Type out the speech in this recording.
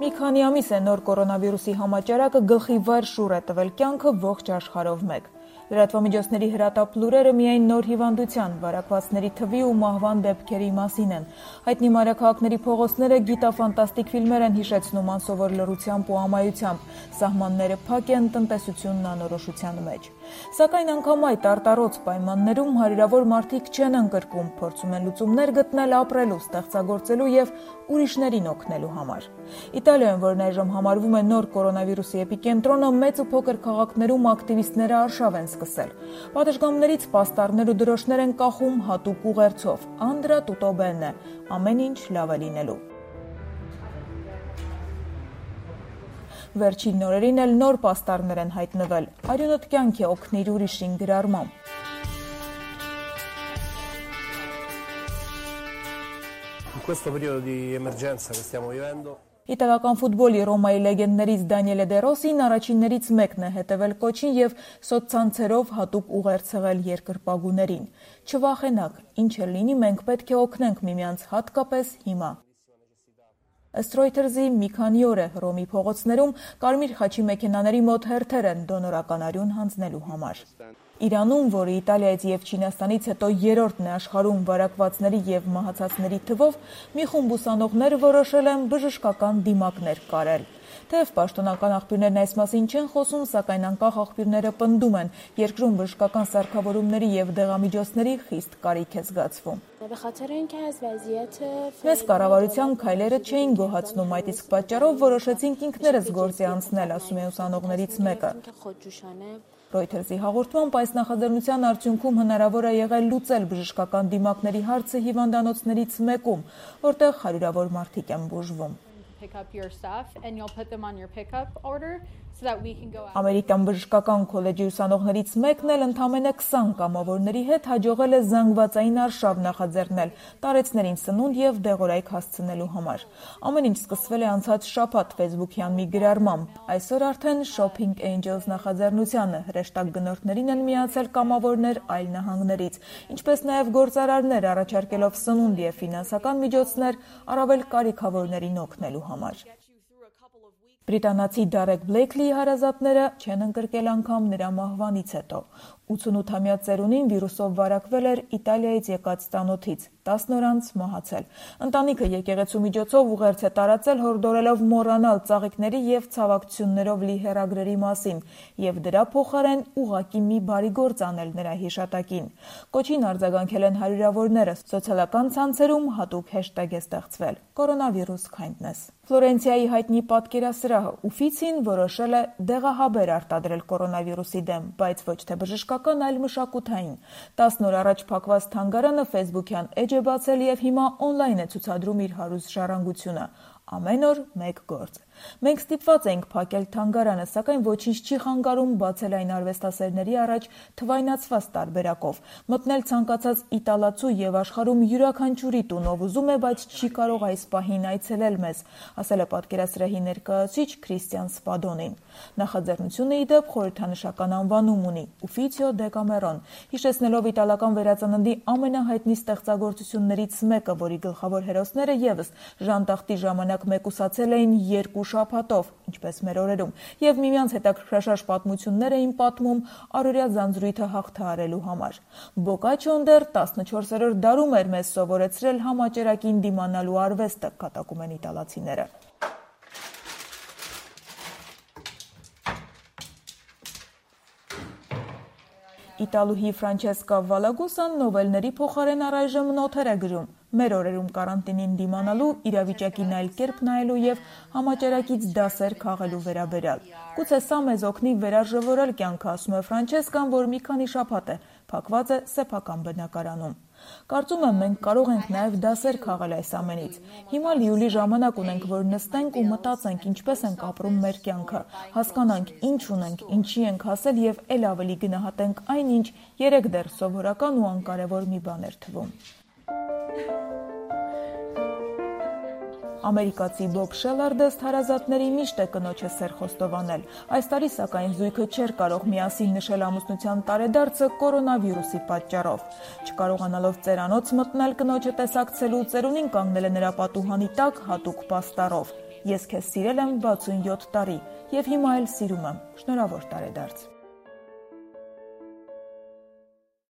Մի քանի ամիս է նոր կորոնավիրուսի համաճարակը գլխի վայր շուռ է տվել կյանքը ողջ աշխարհով մեկ։ Լրատվամիջոցների հրատապ լուրերը միայն նոր հիվանդության, վարակվածների թվի ու մահվան դեպքերի մասին են։ Հայտնի մայրաքաղաքների փողոցները գիտաֆանտաստիկ ֆիլմեր են հիշեցնում անսովոր լռությամբ ու ամայությամբ։ Սահմանները փակ են, տնտեսությունն անորոշության մեջ։ Սակայն անգամ այդ արտառոց պայմաններում հարյուրավոր մարդիկ չեն ընկրկում, փորձում են լուծումներ գտնել ապրելու, ստեղծագործելու եւ ուրիշներին օգնելու համար։ Իտալիայում, որն այժմ համարվում է նոր կորոնավիրուսի էպիկենտրոնը, մեծ ու փոքր քաղաքներում ակտիվիստները արշավ են սկսել։ Պատշգամբներից պաստառներ ու դրոշներ են կախում հատուկ ուղերձով. «Անդրա տուտո բենե», ամեն ինչ լավ է լինելու։ Վերջին օրերին էլ նոր պաստառներ են հայտնվել. «Արյունդ կյանք է, օգնիր ուրիշին» գրառմամբ։ In questo periodo di emergenza che stiamo vivendo. Իտալական ֆուտբոլի Ռոմայի լեգենդներից Դանիելե դե Ռոսին առաջիններից մեկն է հետևել կոչին եւ սոցցանցերով հատուկ ուղերձ հղել երկրպագուներին։ Չվախենաք, ինչ էլ լինի, մենք պետք է օգնենք միմյանց, հատկապես հիմա։ Ըստ Reuters-ի մի քանի օր է Հռոմի փողոցներում կարմիր խաչի մեքենաների մոտ հերթեր են դոնորական արյուն հանձնելու համար։ Իրանում, որը Իտալիայից եւ Չինաստանից հետո երրորդն է աշխարհում վարակվածների եւ մահացածների թվով, մի խումբ ուսանողներ որոշել են բժշկական դիմակներ կարել։ Թեև պաշտոնական աղբյուրներն այս մասին չեն խոսում, սակայն անկախ աղբյուրները պնդում են, երկրում բժշկական սարքավորումների եւ դեղամիջոցների խիստ կարիք է զգացվում։ Մեզ կառավարության քայլերը չէին գոհացնում, այդ իսկ պատճառով որոշեցինք ինքներս գործի անցնել, ասում է ուսանողներից մեկը։ Reuters-ի հաղորդմամբ այս նախաձեռնության արդյունքում հնարավոր է եղել լուծել բժշկական դիմակների հարցը հիվանդանոցներից մեկում, որտեղ հարյուրավոր մարդիկ են բուժվում։ Ամերիկյան բժշկական քոլեջի ուսանողներից մեկն էլ ընդամենը 20 կամավորների հետ հաջողել է զանգվածային արշավ նախաձեռնել տարեցներին սնունդ եւ դեղորայք հասցնելու համար։ Ամեն ինչ սկսվել է անցած շաբաթ Facebook-յան մի գրառմամբ։ Այսօր արդեն Shopping Angels նախաձեռնությանը հրեշտակ գնորդներին են միացել կամավորներ այլ նահանգներից, ինչպես նաեւ գործարարներ առաջարկելով սնունդ եւ ֆինանսական միջոցներ առավել կարիքավորներին օգնելու համար։ Բրիտանացի Դարեկ Բլեյքլիի հարազատները չեն ընկրկել անգամ նրա մահվանից հետո։ 88-ամյա ծերունին վիրուսով վարակվել էր Իտալիայից եկած տանոթից, 10 օր անց մահացել։ Ընտանիքը եկեղեցու միջոցով ուղերձ է տարածել, հորդորելով մոռանալ ծաղիկների եւ ցավակցություններով լի հեռագրերի մասին եւ դրա փոխարեն ուղղակի մի բարի գործ անել նրա հիշատակին։ Կոչին արձագանքել են հարյուրավորները, սոցիալական ցանցերում հատուկ հեշթեգ է ստեղծվել՝ Coronavirus Kindness։ Ֆլորենցիայի հայտնի պատկերասրահը Uffizi-ն որոշել է դեղահաբեր արտադրել կորոնավիրուսի դեմ, բայց ոչ թե բժշկական, այլ մշակութային։ 10 օր առաջ փակված թանգարանը Facebook-յան էջ է բացել եւ հիմա on-line է ցուցադրում իր հարուստ ժառանգությունը։ Ամեն օր մեկ գործ։ Մենք ստիպված էինք փակել թանգարանը, սակայն ոչինչ չի խանգարում բացել այն արվեստասերների առաջ թվայնացված տարբերակով, մտնել ցանկացած իտալացու եւ աշխարհում յուրաքանչյուրի տուն, ով ուզում է, բայց չի կարող այս պահին այցելել մեզ, ասել է պատկերասրահի ներկայացուցիչ Քրիստիան Սպադոնին։ Նախաձեռնությունը ի դեպ խորհրդանշական անվանում ունի՝ Ufficio Decameron, հիշեցնելով իտալական վերածննդի ամենահայտնի ստեղծագործություններից մեկը, որի գլխավոր հերոսները եւս ժանտախտի ժամանակ մեկուսացել էին 2 շաբաթով, ինչպես մեր օրերում, եւ միմյանց հետաքրքրաշարժ պատմություններ էին պատմում առօրյա ձանձրույթը հաղթահարելու համար։ Բոկաչոն դեռ 14-րդ դարում էր մեզ սովորեցրել համաճարակին դիմանալու արվեստը, կատակում են իտալացիները։ Իտալուհի Ֆրանչեսկա Վալագուսան նովելների փոխարեն առայժմ նոթեր է գրում։ Մեր օրերում կարանտինին դիմանալու, իրավիճակին այլ կերպ նայելու եւ համաճարակից դասեր քաղելու վերաբերյալ։ Գուցե սա մեզ օգնի վերարժևորել կյանքը, ասում է Ֆրանչեսկան, որ մի քանի շաբաթ է փակված է սեփական բնակարանում։ Կարծում եմ, մենք կարող ենք նաև դասեր քաղել այս ամենից։ Հիմա լիուլի ժամանակ ունենք, որ նստենք ու մտածենք, ինչպես ենք ապրում մեր կյանքը, հասկանանք, ինչ ունենք, ինչի ենք հասել եւ ել ավելի գնահատենք այն, ինչ երեք դեռ սովորական ու անկարևոր մի բան էր թվում։ Ամերիկացի Բոբ Շելարդը հարազատների միշտ է կնոջը սեր խոստովանել։ Այս տարի սակայն զույգը չէր կարող միասին նշել ամուսնության տարեդարձը կորոնավիրուսի պատճառով։ Չկարողանալով ծերանոց մտնել կնոջը տեսակցելու, ծերունին կանգնել է նրա պատուհանի տակ հատուկ պաստառով։ Ես քեզ սիրել եմ 67 տարի եւ հիմա էլ սիրում եմ։ Շնորհավոր տարեդարձ։